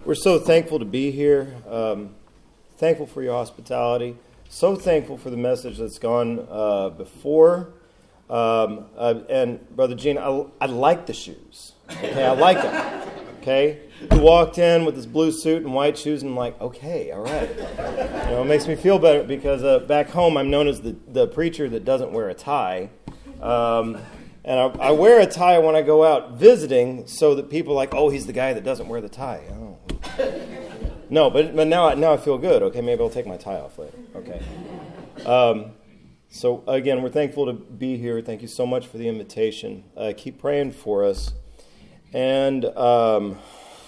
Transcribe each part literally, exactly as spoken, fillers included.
We're so thankful to be here, um, thankful for your hospitality, so thankful for the message that's gone uh, before. Um, uh, and Brother Gene, I, I like the shoes. Okay, I like them. Okay, he walked in with his blue suit and white shoes, and I'm like, okay, all right. You know, it makes me feel better because uh, back home I'm known as the, the preacher that doesn't wear a tie. Um, and I, I wear a tie when I go out visiting so that people are like, oh, he's the guy that doesn't wear the tie. Oh. No, but but now, I, now I feel good. Okay, maybe I'll take my tie off later. Okay. Um, so, again, we're thankful to be here. Thank you so much for the invitation. Uh, keep praying for us. And um,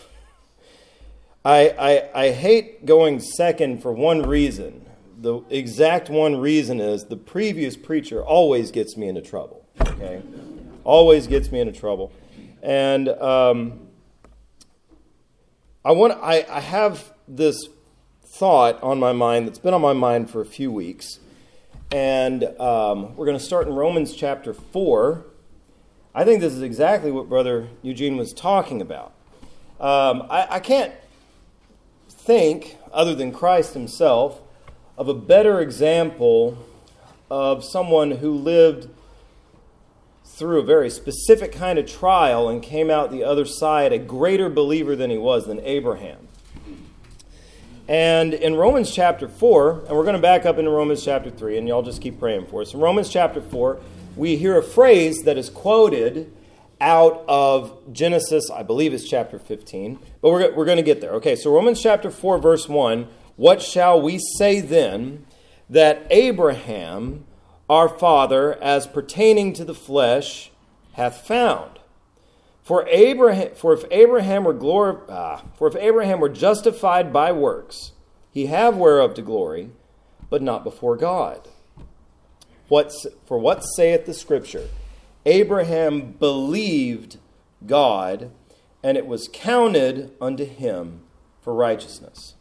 I, I I hate going second for one reason. The exact one reason is the previous preacher always gets me into trouble. Okay, always gets me into trouble. And um, I want I, I have this thought on my mind that's been on my mind for a few weeks. And um, we're going to start in Romans chapter four. I think this is exactly what Brother Eugene was talking about. Um, I, I can't think, other than Christ himself, of a better example of someone who lived through a very specific kind of trial and came out the other side a greater believer than he was, than Abraham. And in Romans chapter four, and we're going to back up into Romans chapter three, and y'all just keep praying for us. In Romans chapter four, we hear a phrase that is quoted out of Genesis, I believe it's chapter fifteen, but we're, we're going to get there. Okay, so Romans chapter four, verse one, what shall we say then that Abraham, our father, as pertaining to the flesh, hath found? For Abraham, for if Abraham were glor- ah, for if Abraham were justified by works, he have whereof to glory, but not before God. What, for what saith the Scripture? Abraham believed God, and it was counted unto him for righteousness.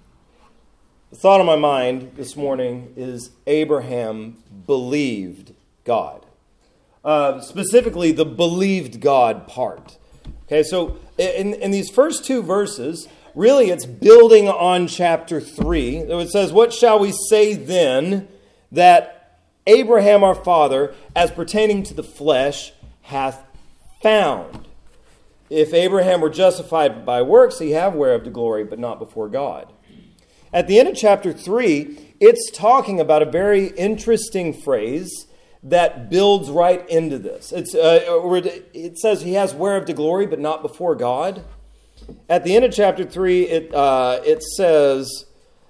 The thought on my mind this morning is Abraham believed God. Uh, specifically, the believed God part. Okay, so in, in these first two verses, really it's building on chapter three. It says, what shall we say then that Abraham our father, as pertaining to the flesh, hath found? If Abraham were justified by works, he have whereof to glory, but not before God. At the end of chapter three, it's talking about a very interesting phrase that builds right into this. It's uh, it says he has whereof to glory, but not before God. At the end of chapter three, it uh, it says,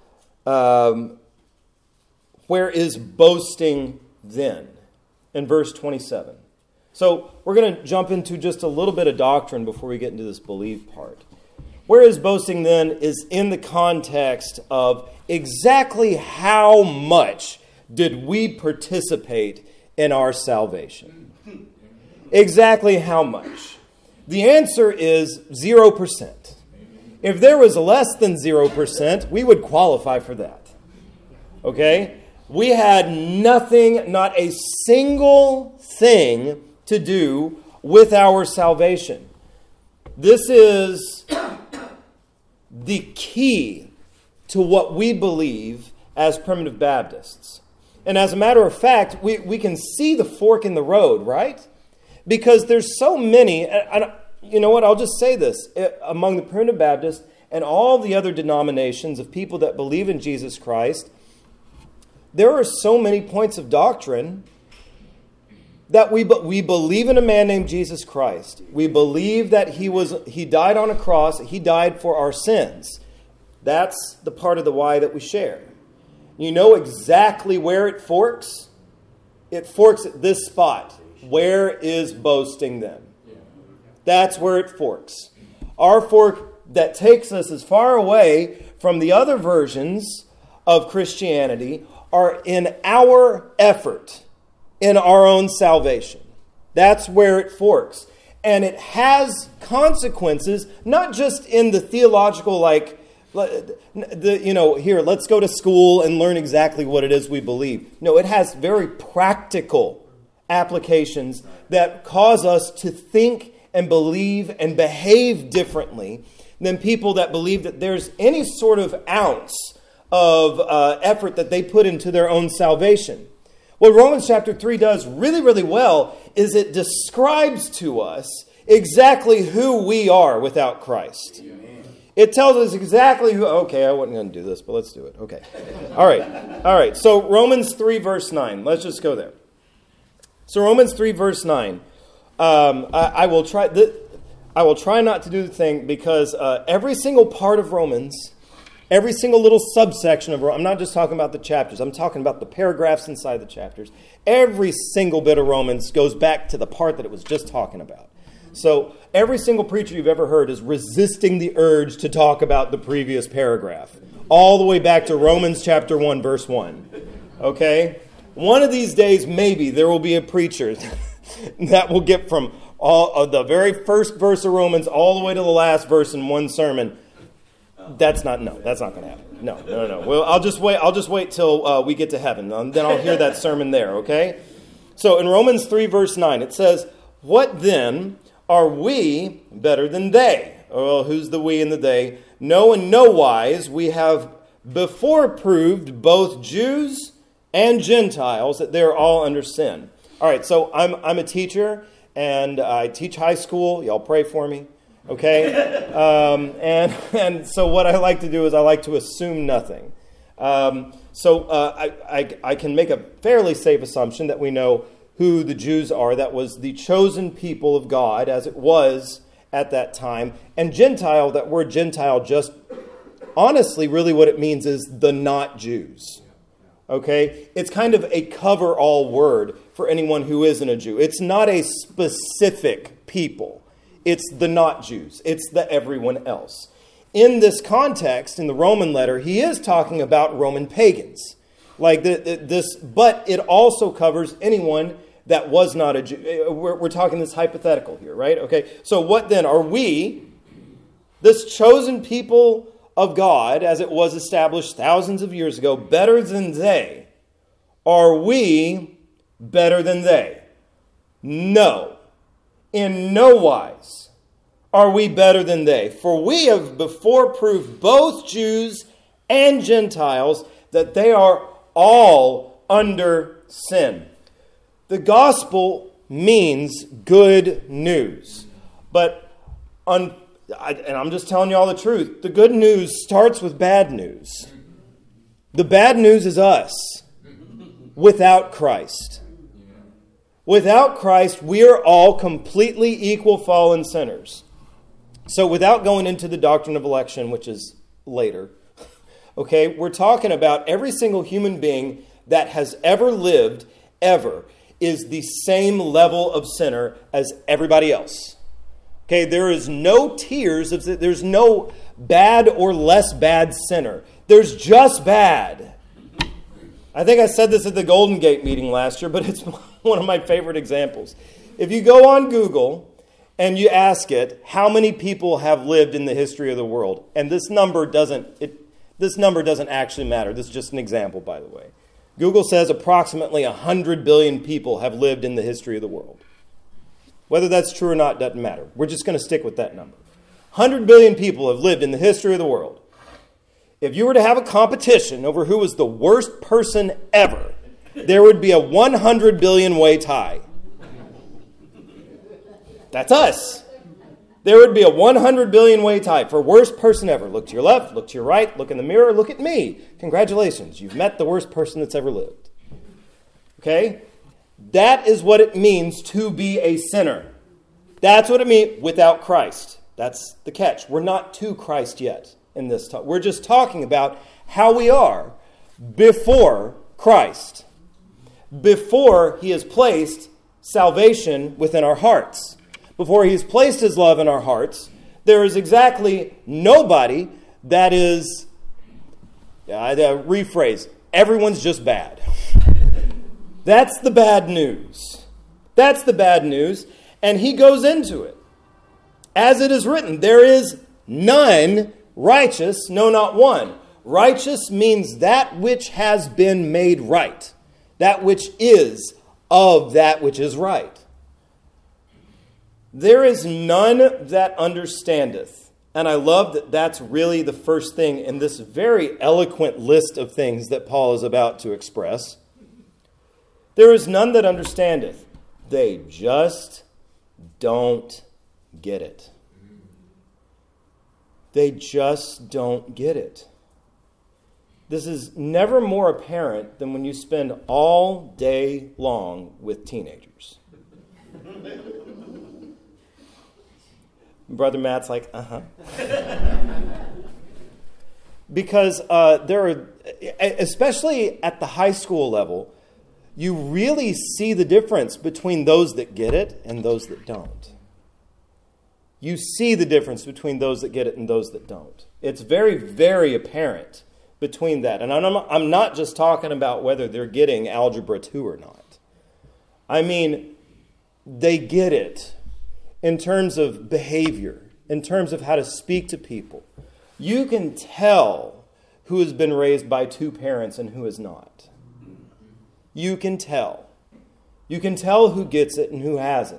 Um, where is boasting then? In verse twenty-seven. So we're going to jump into just a little bit of doctrine before we get into this believe part. Where is boasting then is in the context of exactly how much did we participate in our salvation? Exactly how much? The answer is zero percent. If there was less than zero percent, we would qualify for that. Okay? We had nothing, not a single thing to do with our salvation. This is the key to what we believe as primitive Baptists. And as a matter of fact, we, we can see the fork in the road, right? Because there's so many, and you know what, I'll just say this, among the primitive Baptists and all the other denominations of people that believe in Jesus Christ, there are so many points of doctrine that we we believe in a man named Jesus Christ. We believe that he was he died on a cross. He died for our sins. That's the part of the why that we share. You know exactly where it forks? It forks at this spot. Where is boasting then? That's where it forks. Our fork that takes us as far away from the other versions of Christianity are in our effort, in our own salvation. That's where it forks. And it has consequences, not just in the theological, like, the, you know, here, let's go to school and learn exactly what it is we believe. No, it has very practical applications that cause us to think and believe and behave differently than people that believe that there's any sort of ounce of uh, effort that they put into their own salvation. What Romans chapter three does really, really well is it describes to us exactly who we are without Christ. It tells us exactly who... Okay, I wasn't going to do this, but let's do it. Okay. All right. All right. So Romans three, verse nine. Let's just go there. So Romans three, verse nine. Um, I, I will try... Th- I will try not to do the thing because uh, every single part of Romans, every single little subsection of Romans, I'm not just talking about the chapters, I'm talking about the paragraphs inside the chapters. Every single bit of Romans goes back to the part that it was just talking about. So every single preacher you've ever heard is resisting the urge to talk about the previous paragraph, all the way back to Romans chapter one, verse one. Okay? One of these days, maybe, there will be a preacher that will get from all of the very first verse of Romans all the way to the last verse in one sermon. That's not, no, that's not going to happen. No, no, no. Well, I'll just wait. I'll just wait till uh, we get to heaven. Um, then I'll hear that sermon there. Okay. So in Romans three, verse nine, it says, "What then are we better than they?" Well, who's the we and the they? "No, in no wise we have before proved both Jews and Gentiles that they are all under sin." All right. So I'm I'm a teacher. And I teach high school. Y'all pray for me, okay? Um, and and so what I like to do is I like to assume nothing. Um, so uh, I, I I can make a fairly safe assumption that we know who the Jews are. That was the chosen people of God, as it was at that time. And Gentile, that word Gentile, just honestly, really what it means is the not Jews. Okay? It's kind of a cover-all word for anyone who isn't a Jew. It's not a specific people. It's the not Jews. It's the everyone else. In this context, in the Roman letter, he is talking about Roman pagans. Like the, the, this, but it also covers anyone that was not a Jew. We're, we're talking this hypothetical here, right? Okay. So what then? Are we, this chosen people of God, as it was established thousands of years ago, better than they? Are we better than they? No. In no wise are we better than they. For we have before proved both Jews and Gentiles that they are all under sin. The gospel means good news. But, un- I, and I'm just telling you all the truth, the good news starts with bad news. The bad news is us without Christ. Without Christ, we are all completely equal fallen sinners. So without going into the doctrine of election, which is later, okay, we're talking about every single human being that has ever lived, ever, is the same level of sinner as everybody else. Okay, there is no tiers of, there's no bad or less bad sinner. There's just bad. I think I said this at the Golden Gate meeting last year, but it's one of my favorite examples. If you go on Google and you ask it, how many people have lived in the history of the world? And this number doesn't, it, this number doesn't actually matter. This is just an example, by the way. Google says approximately one hundred billion people have lived in the history of the world. Whether that's true or not doesn't matter. We're just going to stick with that number. one hundred billion people have lived in the history of the world. If you were to have a competition over who was the worst person ever, there would be a one hundred billion way tie. That's us. There would be a one hundred billion way tie for worst person ever. Look to your left, look to your right, look in the mirror, look at me. Congratulations, you've met the worst person that's ever lived. Okay? That is what it means to be a sinner. That's what it means without Christ. That's the catch. We're not to Christ yet in this talk. We're just talking about how we are before Christ. Before he has placed salvation within our hearts. Before he has placed his love in our hearts, there is exactly nobody that is, uh, rephrase, everyone's just bad. That's the bad news. That's the bad news. And he goes into it. As it is written, there is none righteous, no, not one. Righteous means that which has been made right. That which is of that which is right. There is none that understandeth. And I love that that's really the first thing in this very eloquent list of things that Paul is about to express. There is none that understandeth. They just don't get it. They just don't get it. This is never more apparent than when you spend all day long with teenagers. Brother Matt's like, uh-huh. Because uh, there are, especially at the high school level, you really see the difference between those that get it and those that don't. You see the difference between those that get it and those that don't. It's very, very apparent between that. And I'm, I'm not just talking about whether they're getting Algebra two or not. I mean, they get it in terms of behavior, in terms of how to speak to people. You can tell who has been raised by two parents and who has not. You can tell. You can tell who gets it and who hasn't.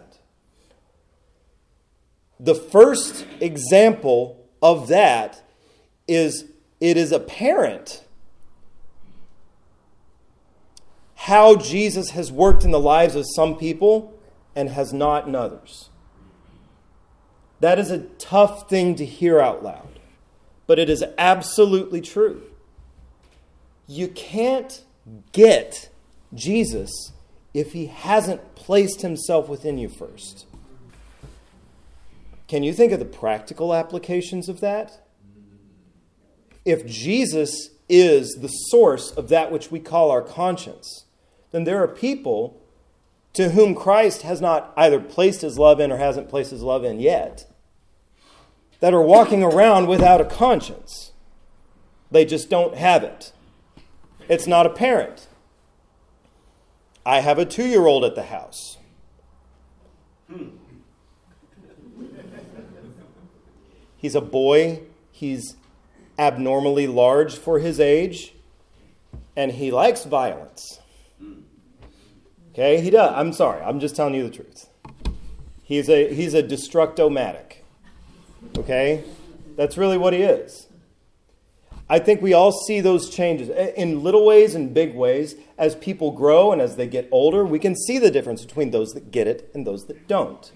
The first example of that is it is apparent how Jesus has worked in the lives of some people and has not in others. That is a tough thing to hear out loud, but it is absolutely true. You can't get Jesus if he hasn't placed himself within you first. Can you think of the practical applications of that? If Jesus is the source of that which we call our conscience, then there are people to whom Christ has not either placed his love in or hasn't placed his love in yet, that are walking around without a conscience. They just don't have it. It's not apparent. I have a two-year-old at the house. He's a boy. He's abnormally large for his age, and he likes violence. Okay, he does. I'm sorry. I'm just telling you the truth. He's a he's a destructomatic. Okay? That's really what he is. I think we all see those changes in little ways and big ways. As people grow and as they get older, we can see the difference between those that get it and those that don't.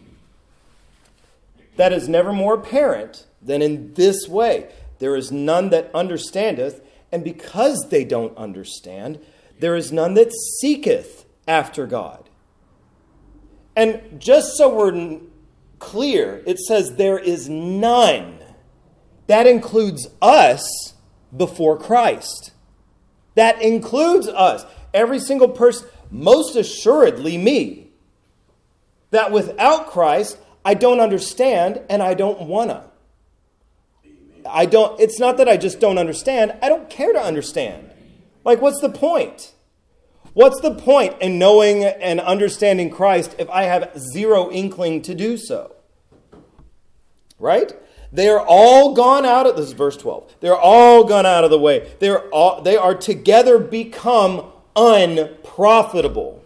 That is never more apparent than in this way. There is none that understandeth, and because they don't understand, there is none that seeketh after God. And just so we're clear, it says there is none. That includes us before Christ. That includes us. Every single person, most assuredly me. That without Christ, I don't understand and I don't wanna. I don't, it's not that I just don't understand. I don't care to understand. Like, what's the point? What's the point in knowing and understanding Christ if I have zero inkling to do so? Right? They are all gone out of, this is verse twelve. They're all gone out of the way. They are all, they are together become unprofitable.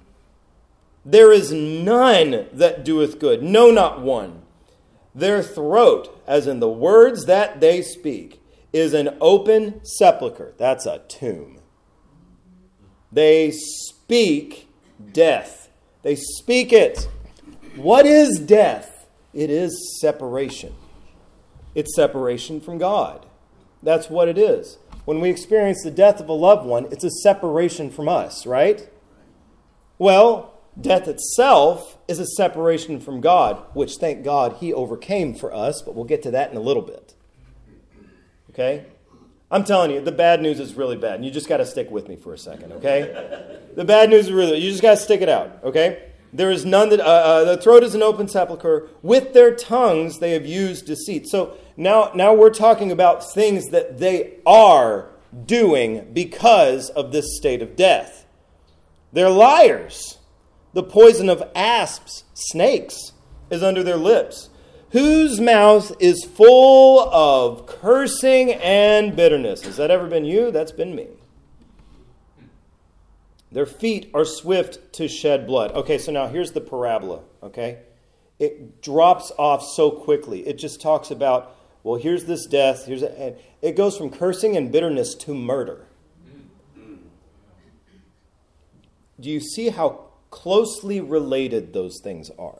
There is none that doeth good, no, not one. Their throat, as in the words that they speak, is an open sepulchre. That's a tomb. They speak death. They speak it. What is death? It is separation. It's separation from God. That's what it is. When we experience the death of a loved one, it's a separation from us, right? Well, death itself is a separation from God, which, thank God, he overcame for us, but we'll get to that in a little bit. Okay? I'm telling you, the bad news is really bad, and you just got to stick with me for a second, okay? The bad news is really, you just got to stick it out, okay? There is none that, uh, uh, the throat is an open sepulchre. With their tongues they have used deceit. So now, now we're talking about things that they are doing because of this state of death. They're liars. The poison of asps, snakes, is under their lips, whose mouth is full of cursing and bitterness. Has that ever been you? That's been me. Their feet are swift to shed blood. Okay, so now here's the parabola, okay? It drops off so quickly. It just talks about well, here's this death. Here's a, and it goes from cursing and bitterness to murder. Do you see how closely related those things are?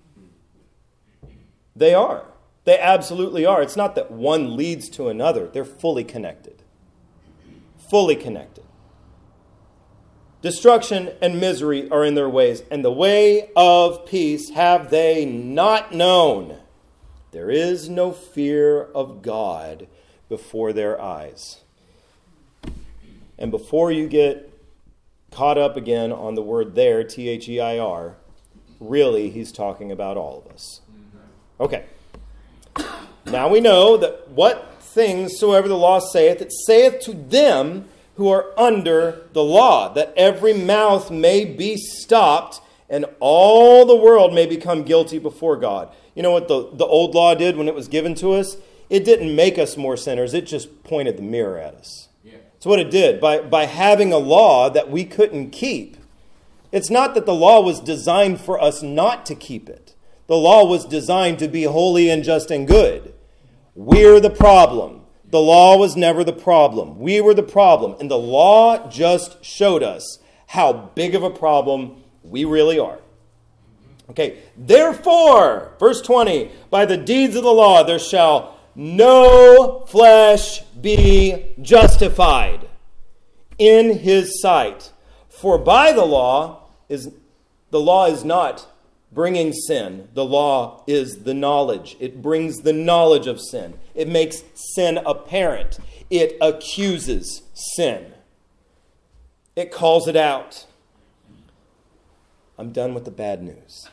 They are. They absolutely are. It's not that one leads to another. They're fully connected. Fully connected. Destruction and misery are in their ways, and the way of peace have they not known. There is no fear of God before their eyes. And before you get caught up again on the word there, T H E I R, really he's talking about all of us. Okay. Now we know that what things soever the law saith, it saith to them who are under the law, that every mouth may be stopped, and all the world may become guilty before God. You know what the, the old law did when it was given to us? It didn't make us more sinners. It just pointed the mirror at us. Yeah. That's what it did. By, by having a law that we couldn't keep. It's not that the law was designed for us not to keep it. The law was designed to be holy and just and good. We're the problem. The law was never the problem. We were the problem. And the law just showed us how big of a problem we really are. Okay, therefore, verse twenty, by the deeds of the law there shall no flesh be justified in his sight. For by the law is the law is not bringing sin. The law is the knowledge. It brings the knowledge of sin. It makes sin apparent. It accuses sin. It calls it out. I'm done with the bad news.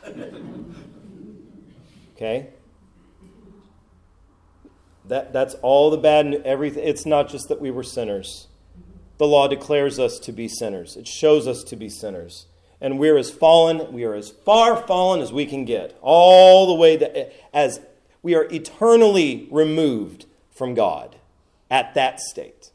Okay? That, that's all the bad news. Everything. It's not just that we were sinners. The law declares us to be sinners. It shows us to be sinners. And we're as fallen, we are as far fallen as we can get. All the way that, as we are eternally removed from God at that state.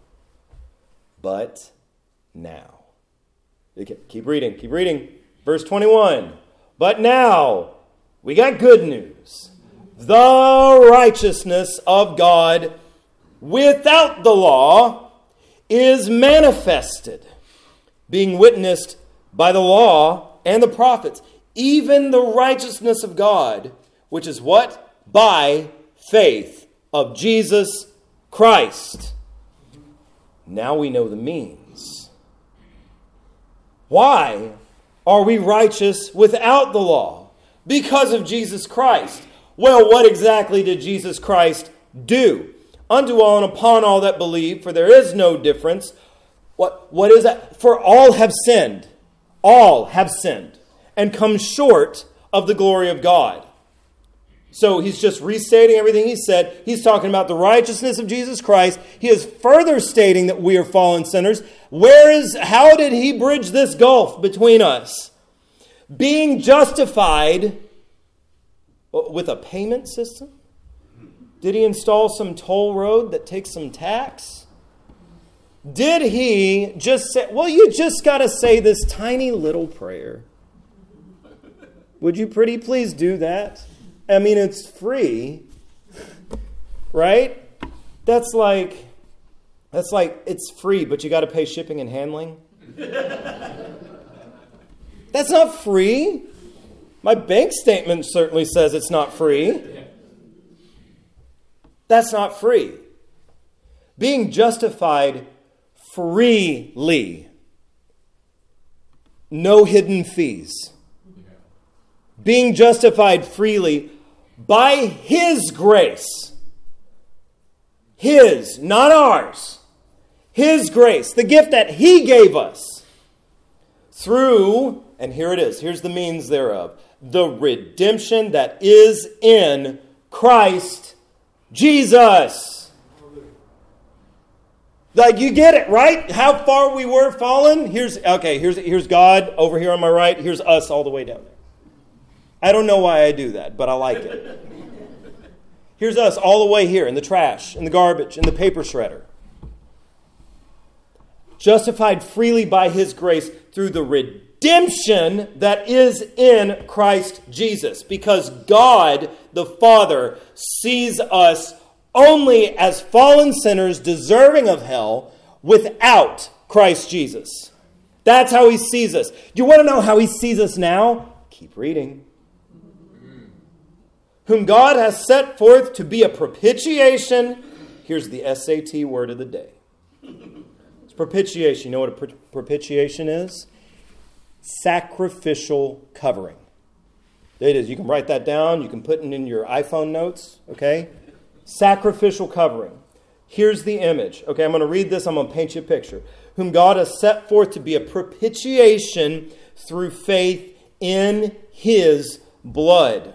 But now. Okay, keep reading, keep reading. Verse twenty-one. But now, we got good news. The righteousness of God without the law is manifested, being witnessed by the law and the prophets, even the righteousness of God, which is what? By faith of Jesus Christ. Now we know the means. Why are we righteous without the law? Because of Jesus Christ. Well, what exactly did Jesus Christ do? Unto all and upon all that believe, for there is no difference. What, what is that? For all have sinned. All have sinned and come short of the glory of God. So he's just restating everything he said. He's talking about the righteousness of Jesus Christ. He is further stating that we are fallen sinners. Where is, how did he bridge this gulf between us? Being justified with a payment system? Did he install some toll road that takes some tax? Did he just say, well, you just got to say this tiny little prayer. Would you pretty please do that? I mean, it's free, right? That's like, that's like, it's free, but you got to pay shipping and handling. That's not free. My bank statement certainly says it's not free. That's not free. Being justified freely. No hidden fees. Being justified freely by His grace. His, not ours. His grace, the gift that He gave us. Through, and here it is, here's the means thereof, the redemption that is in Christ Jesus. Like, you get it, right? How far we were fallen? Here's, okay, here's, here's God over here on my right. Here's us all the way down there. I don't know why I do that, but I like it. Here's us all the way here in the trash, in the garbage, in the paper shredder. Justified freely by His grace through the redemption that is in Christ Jesus. Because God, the Father, sees us only as fallen sinners deserving of hell without Christ Jesus. That's how he sees us. You want to know how he sees us now? Keep reading. Whom God has set forth to be a propitiation. Here's the S A T word of the day. It's propitiation. You know what a pro- propitiation is? Sacrificial covering. There it is. You can write that down. You can put it in your iPhone notes. Okay? Sacrificial covering. Here's the image. Okay, I'm going to read this. I'm going to paint you a picture. Whom God has set forth to be a propitiation through faith in his blood.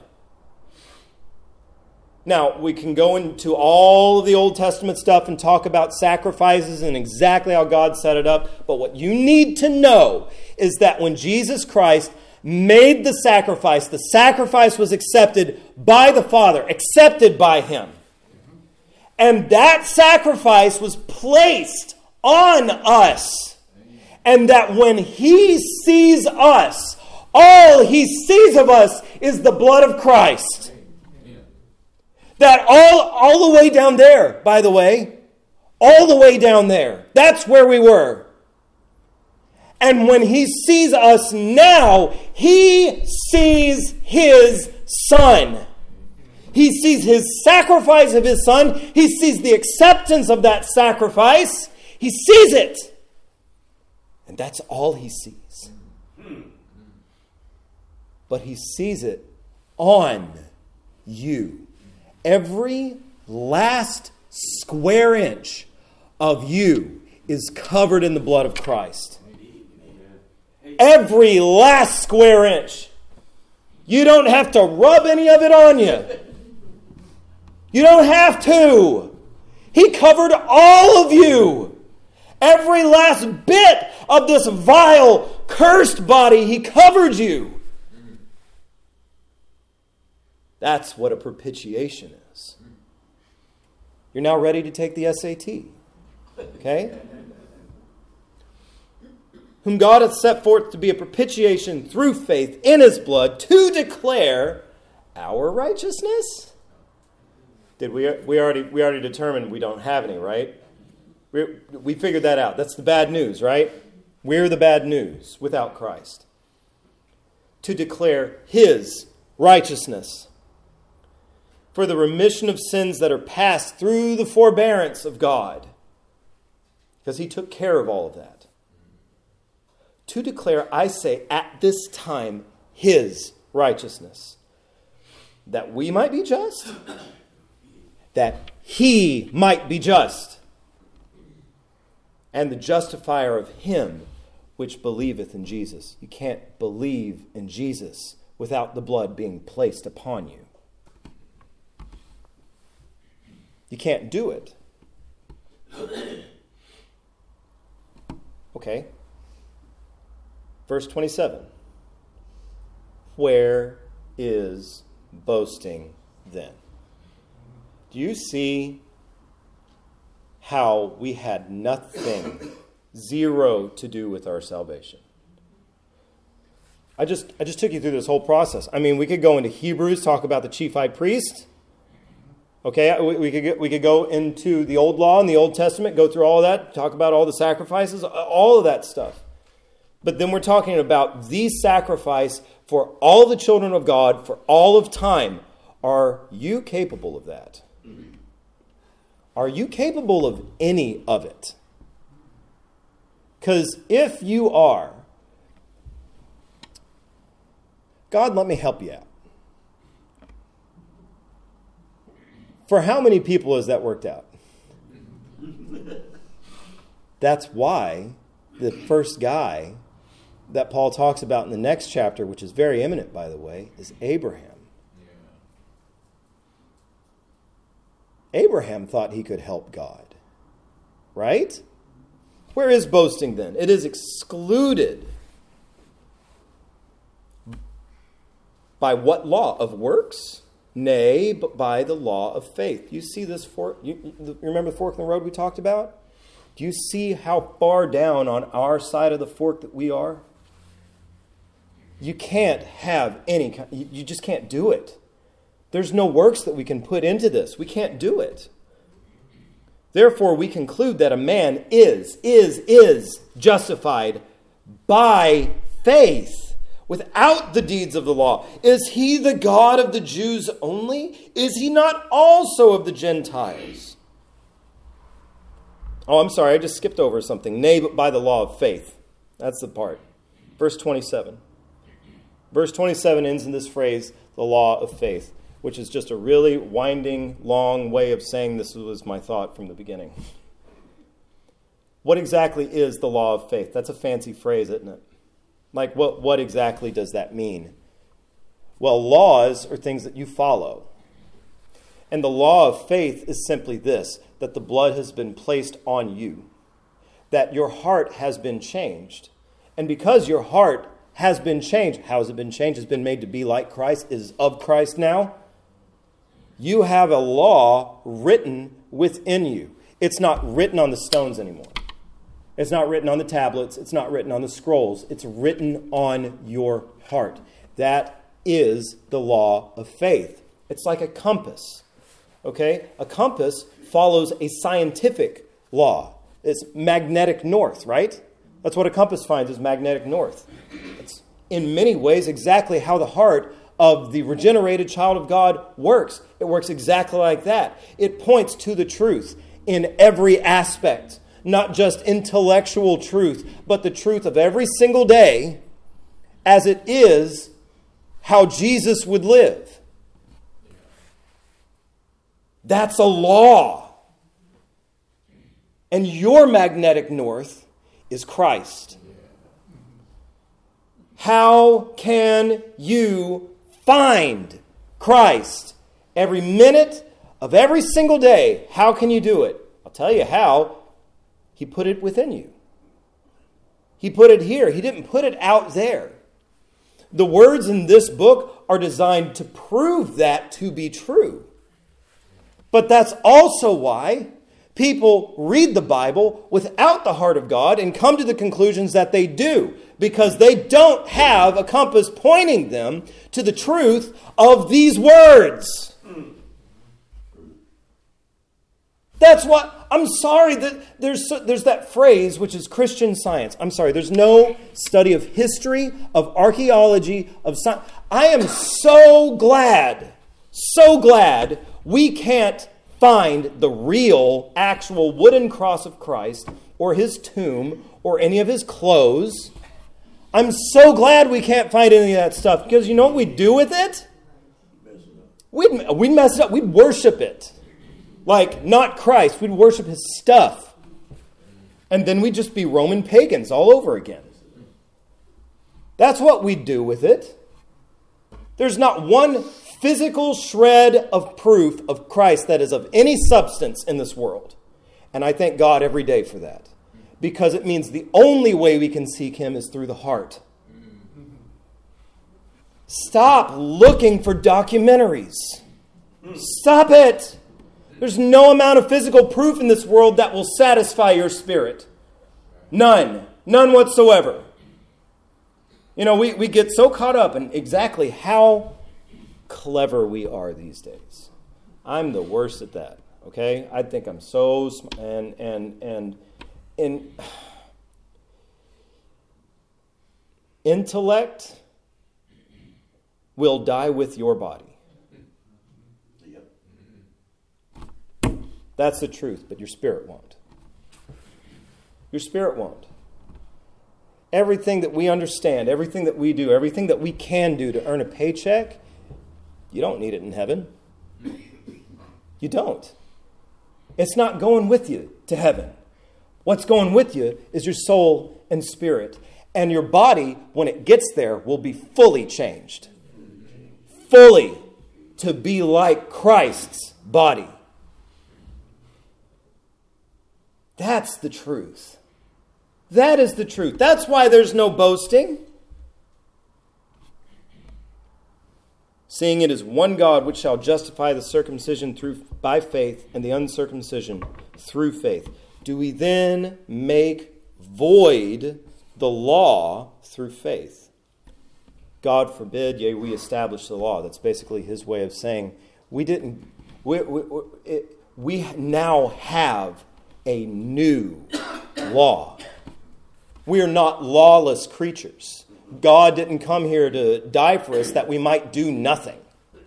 Now, we can go into all of the Old Testament stuff and talk about sacrifices and exactly how God set it up. But what you need to know is that when Jesus Christ made the sacrifice, the sacrifice was accepted by the Father, accepted by him. And that sacrifice was placed on us. And that when he sees us, all he sees of us is the blood of Christ. That all, all the way down there, by the way, all the way down there, that's where we were. And when he sees us now, he sees his Son. He sees his sacrifice of his Son. He sees the acceptance of that sacrifice. He sees it. And that's all he sees. But he sees it on you. Every last square inch of you is covered in the blood of Christ. Every last square inch. You don't have to rub any of it on you. You don't have to. He covered all of you. Every last bit of this vile, cursed body, he covered you. That's what a propitiation is. You're now ready to take the S A T. Okay? Whom God hath set forth to be a propitiation through faith in his blood to declare our righteousness. Did we we already we already determined we don't have any, right? We we figured that out. That's the bad news, right? We're the bad news without Christ. To declare his righteousness for the remission of sins that are passed through the forbearance of God. Because he took care of all of that. To declare, I say, at this time, his righteousness. That we might be just. That he might be just. And the justifier of him which believeth in Jesus. You can't believe in Jesus without the blood being placed upon you. You can't do it. Okay. Verse twenty-seven. Where is boasting then? Do you see how we had nothing, zero to do with our salvation? I just I just took you through this whole process. I mean, we could go into Hebrews, talk about the chief high priest. Okay, we, we could get, we could go into the Old Law and the Old Testament, go through all of that, talk about all the sacrifices, all of that stuff. But then we're talking about the sacrifice for all the children of God for all of time. Are you capable of that? Are you capable of any of it? Because if you are, God, let me help you out. For how many people has that worked out? That's why the first guy that Paul talks about in the next chapter, which is very eminent, by the way, is Abraham. Yeah. Abraham thought he could help God. Right? Where is boasting then? It is excluded. By what law? Of works? Nay, but by the law of faith. You see this fork? You, you remember the fork in the road we talked about? Do you see how far down on our side of the fork that we are? You can't have any, you just can't do it. There's no works that we can put into this. We can't do it. Therefore, we conclude that a man is, is, is justified by faith without the deeds of the law. Is he the God of the Jews only? Is he not also of the Gentiles? Oh, I'm sorry, I just skipped over something. Nay, but by the law of faith. That's the part. Verse twenty-seven. Verse twenty-seven ends in this phrase, the law of faith, which is just a really winding, long way of saying this was my thought from the beginning. What exactly is the law of faith? That's a fancy phrase, isn't it? Like, what, what exactly does that mean? Well, laws are things that you follow. And the law of faith is simply this, that the blood has been placed on you, that your heart has been changed. And because your heart has been changed, how has it been changed? It's been made to be like Christ, is of Christ now. You have a law written within you. It's not written on the stones anymore. It's not written on the tablets. It's not written on the scrolls. It's written on your heart. That is the law of faith. It's like a compass. Okay? A compass follows a scientific law. It's magnetic north, right? That's what a compass finds is magnetic north. It's in many ways exactly how the heart of the regenerated child of God works. It works exactly like that. It points to the truth in every aspect, not just intellectual truth, but the truth of every single day as it is how Jesus would live. That's a law. And your magnetic north is Christ. How can you find Christ every minute of every single day? How can you do it? I'll tell you how. He put it within you. He put it here. He didn't put it out there. The words in this book are designed to prove that to be true. But that's also why people read the Bible without the heart of God and come to the conclusions that they do, because they don't have a compass pointing them to the truth of these words. That's what, I'm sorry that there's there's that phrase which is Christian Science. I'm sorry, there's no study of history, of archaeology, of science. I am so glad, so glad we can't find the real, actual wooden cross of Christ or his tomb or any of his clothes. I'm so glad we can't find any of that stuff, because you know what we'd do with it? We'd, we'd mess it up. We'd worship it. Like, not Christ. We'd worship his stuff. And then we'd just be Roman pagans all over again. That's what we'd do with it. There's not one physical shred of proof of Christ that is of any substance in this world. And I thank God every day for that. Because it means the only way we can seek him is through the heart. Stop looking for documentaries. Stop it. There's no amount of physical proof in this world that will satisfy your spirit. None. None whatsoever. You know, we, we get so caught up in exactly how clever we are these days. I'm the worst at that. Okay? I think I'm so sm- and and and in intellect will die with your body. That's the truth, but your spirit won't. Your spirit won't. Everything that we understand, everything that we do, everything that we can do to earn a paycheck, you don't need it in heaven. You don't. It's not going with you to heaven. What's going with you is your soul and spirit. And your body, when it gets there, will be fully changed. Fully to be like Christ's body. That's the truth. That is the truth. That's why there's no boasting. Seeing it is one God which shall justify the circumcision through by faith and the uncircumcision through faith. Do we then make void the law through faith? God forbid, yea, we establish the law. That's basically his way of saying we didn't. We, we, it, we now have a new law. We are not lawless creatures. God didn't come here to die for us that we might do nothing.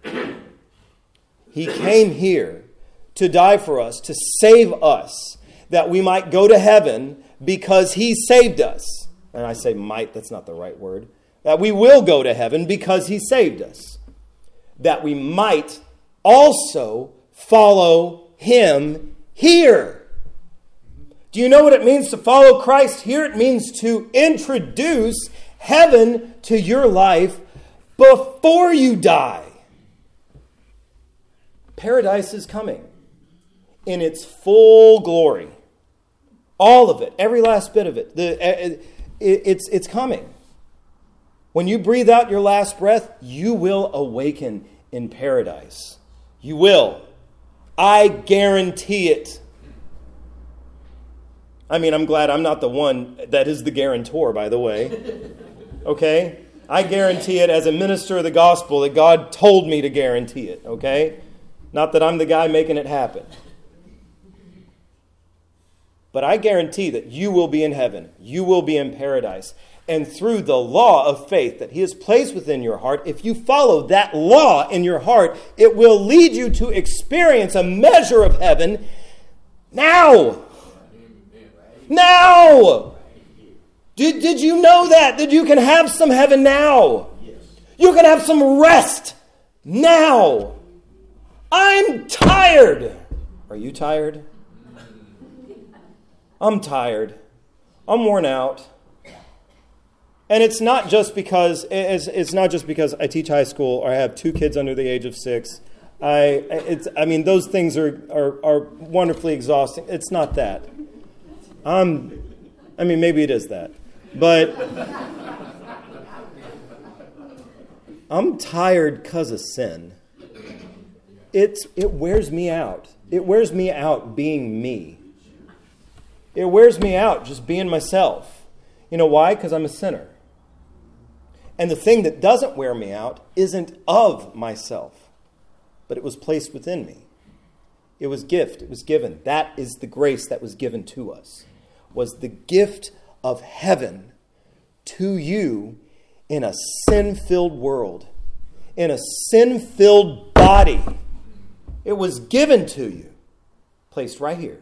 He came here to die for us, to save us, that we might go to heaven because he saved us. And I say might, that's not the right word. That we will go to heaven because he saved us. That we might also follow him here. Do you know what it means to follow Christ here? It means to introduce heaven to your life before you die. Paradise is coming in its full glory. All of it, every last bit of it. The, it, it's, it's coming. When you breathe out your last breath, you will awaken in paradise. You will. I guarantee it. I mean, I'm glad I'm not the one that is the guarantor, by the way. Okay? I guarantee it as a minister of the gospel that God told me to guarantee it. Okay? Not that I'm the guy making it happen. But I guarantee that you will be in heaven. You will be in paradise. And through the law of faith that he has placed within your heart, if you follow that law in your heart, it will lead you to experience a measure of heaven now. Now! Did, did you know that? That you can have some heaven now? You can have some rest now. I'm tired. Are you tired? I'm tired. I'm worn out. And it's not just because it's, it's not just because I teach high school or I have two kids under the age of six. I it's I mean those things are are, are wonderfully exhausting. It's not that. Um, I mean maybe it is that, but I'm tired because of sin. It's it wears me out. It wears me out being me. It wears me out just being myself. You know why? Because I'm a sinner. And the thing that doesn't wear me out isn't of myself, but it was placed within me. It was gift. It was given. That is the grace that was given to us, was the gift of heaven to you in a sin-filled world, in a sin-filled body. It was given to you, placed right here.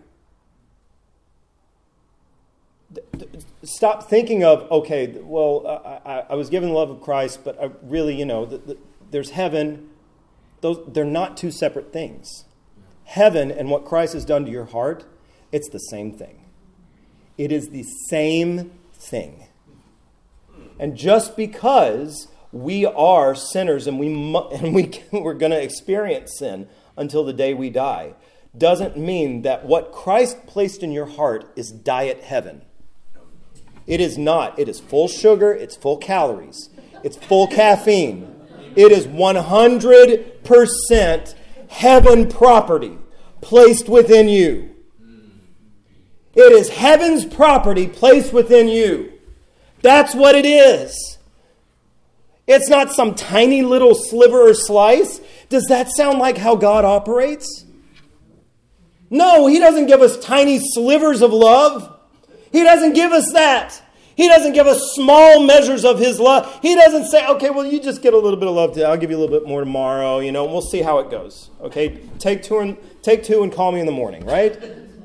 Stop thinking of, okay, well, I, I was given the love of Christ, but I really, you know, the, the, there's heaven. Those, they're not two separate things. Heaven and what Christ has done to your heart, it's the same thing. It is the same thing. And just because we are sinners and, we mu- and we, we're going to experience sin until the day we die, doesn't mean that what Christ placed in your heart is diet heaven. It is not. It is full sugar. It's full calories. It's full caffeine. It is one hundred percent heaven property placed within you. It is heaven's property placed within you. That's what it is. It's not some tiny little sliver or slice. Does that sound like how God operates? No, he doesn't give us tiny slivers of love. He doesn't give us that. He doesn't give us small measures of his love. He doesn't say, okay, well, you just get a little bit of love today. I'll give you a little bit more tomorrow. You know, we'll see how it goes. Okay, take two and take two and call me in the morning, right?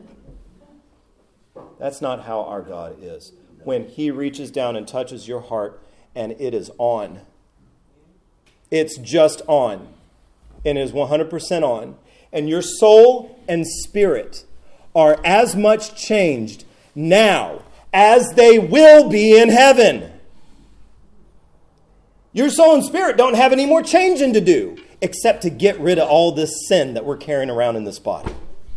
That's not how our God is. When he reaches down and touches your heart, and it is on. It's just on. And it is one hundred percent on. And your soul and spirit are as much changed now as they will be in heaven. Your soul and spirit don't have any more changing to do except to get rid of all this sin that we're carrying around in this body.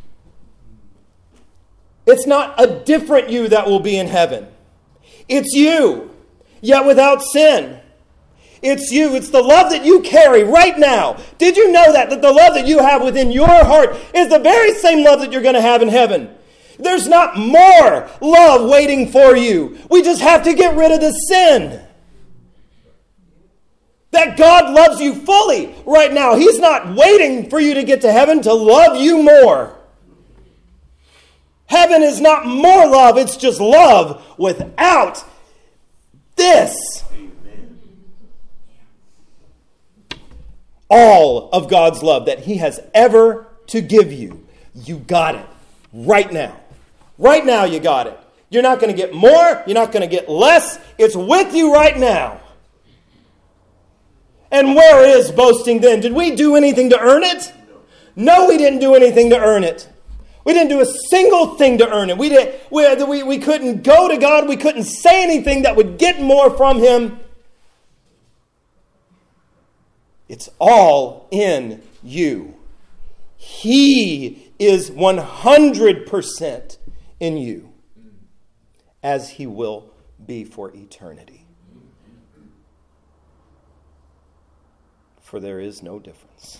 It's not a different you that will be in heaven. It's you, yet without sin. It's you. It's the love that you carry right now. Did you know that? That the love that you have within your heart is the very same love that you're going to have in heaven. There's not more love waiting for you. We just have to get rid of the sin. That God loves you fully right now. He's not waiting for you to get to heaven to love you more. Heaven is not more love, it's just love without this. Amen. All of God's love that He has ever to give you, you got it right now. Right now you got it. You're not going to get more, you're not going to get less. It's with you right now. And where is boasting then? Did we do anything to earn it? No, we didn't do anything to earn it. We didn't do a single thing to earn it. We, did, we, we, we couldn't go to God. We couldn't say anything that would get more from Him. It's all in you. He is one hundred percent in you, as He will be for eternity. For there is no difference.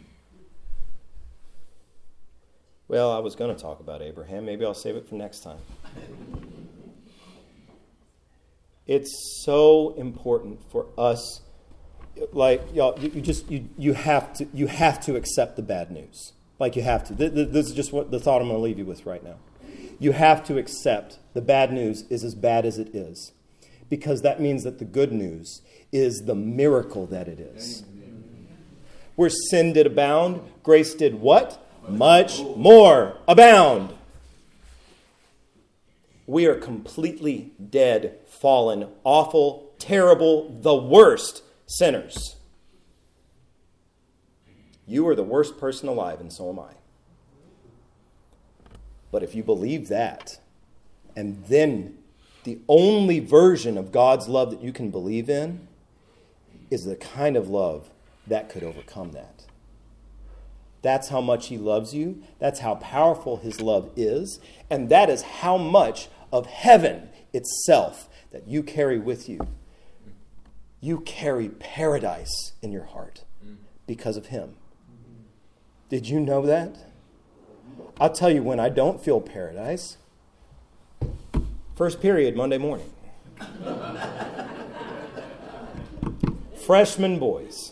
Well, I was going to talk about Abraham. Maybe I'll save it for next time. It's so important for us. Like, y'all, you, you just you you have to you have to accept the bad news. Like you have to. This is just what the thought I'm going to leave you with right now. You have to accept the bad news is as bad as it is, because that means that the good news is the miracle that it is. Where sin did abound, grace did what? Much more abound. We are completely dead, fallen, awful, terrible, the worst sinners. You are the worst person alive, and so am I. But if you believe that, and then the only version of God's love that you can believe in is the kind of love that could overcome that. That's how much He loves you. That's how powerful His love is. And that is how much of heaven itself that you carry with you. You carry paradise in your heart because of Him. Did you know that? I'll tell you when I don't feel paradise. First period, Monday morning. Freshman boys.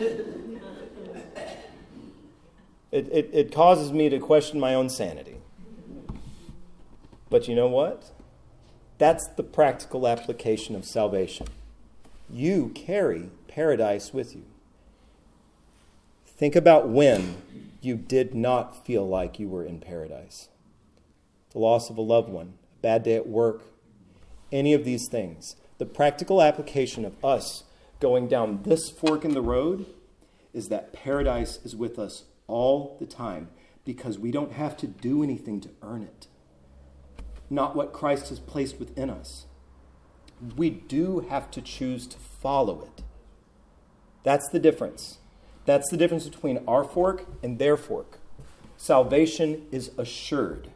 It, it, it causes me to question my own sanity. But you know what? That's the practical application of salvation. You carry paradise with you. Think about when you did not feel like you were in paradise. The loss of a loved one, a bad day at work, any of these things. The practical application of us going down this fork in the road is that paradise is with us all the time, because we don't have to do anything to earn it. Not what Christ has placed within us. We do have to choose to follow it. That's the difference. That's the difference between our fork and their fork. Salvation is assured.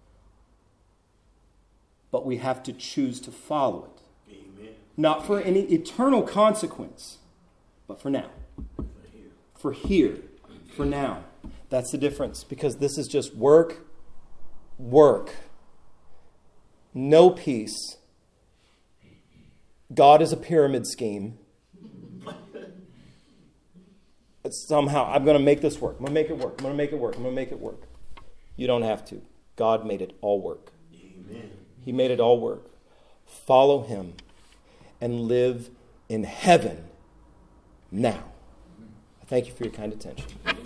But we have to choose to follow it. Amen. Not for any eternal consequence, but for now. For here. For now. That's the difference, because this is just work, work. No peace. God is a pyramid scheme. It's somehow, I'm going to make this work. I'm going to make it work. I'm going to make it work. I'm going to make it work. You don't have to. God made it all work. Amen. He made it all work. Follow Him and live in heaven now. I thank you for your kind attention.